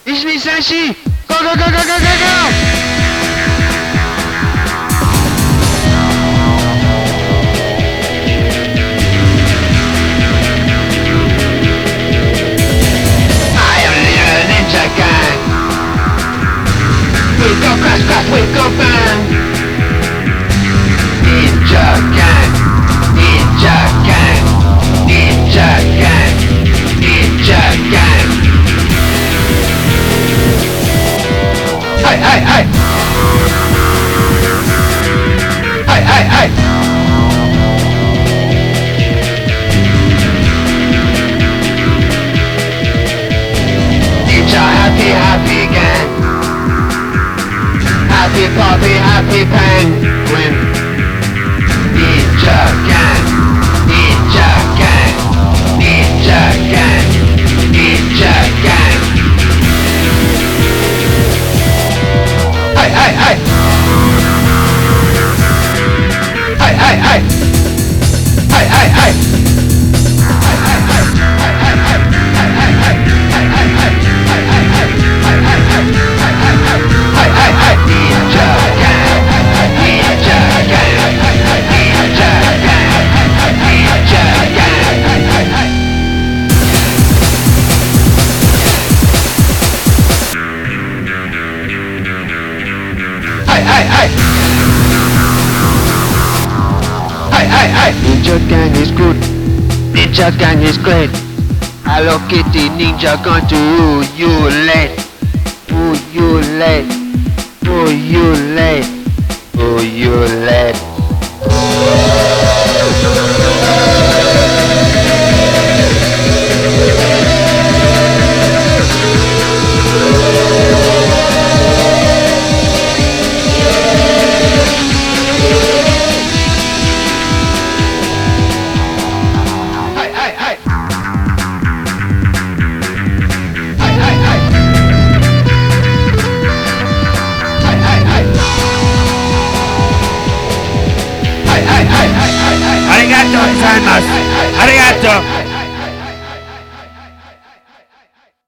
123 go go go go go go go. We go crash crash, we go bang. Ninja gang, ninja gang, ninja gang, ninja gang. Hey hey hey. Hey hey hey. Ninja happy happy gang. Happy puppy, happy penguin. Ninja gang, ninja gang, ninja gang, ninja gang. Hey, hey, hey. Hey, hey, hey. Hey, hey, hey. Hey, hey, hey. Hey, hey, hey. Hey, hey, hey. Hey, hey, hey. Hey, hey, hey. Hey, hey, hey. Hey, hey, hey. Hey, hey, hey. Ninja gang, ninja gang, ninja gang, ninja gang. Hey, hey, hey. Hey, hey, hey. Ninja gang is good. Ninja gang is great. Hello Kitty ninja going to woo you late. Woo you late. Woo you late. Woo you late. Hey, hey, hey. Hey, hey, hey. Hey, hey, hey. Hey, hey, hey, hey, hey, hey. Arigato gozaimasu. Arigato.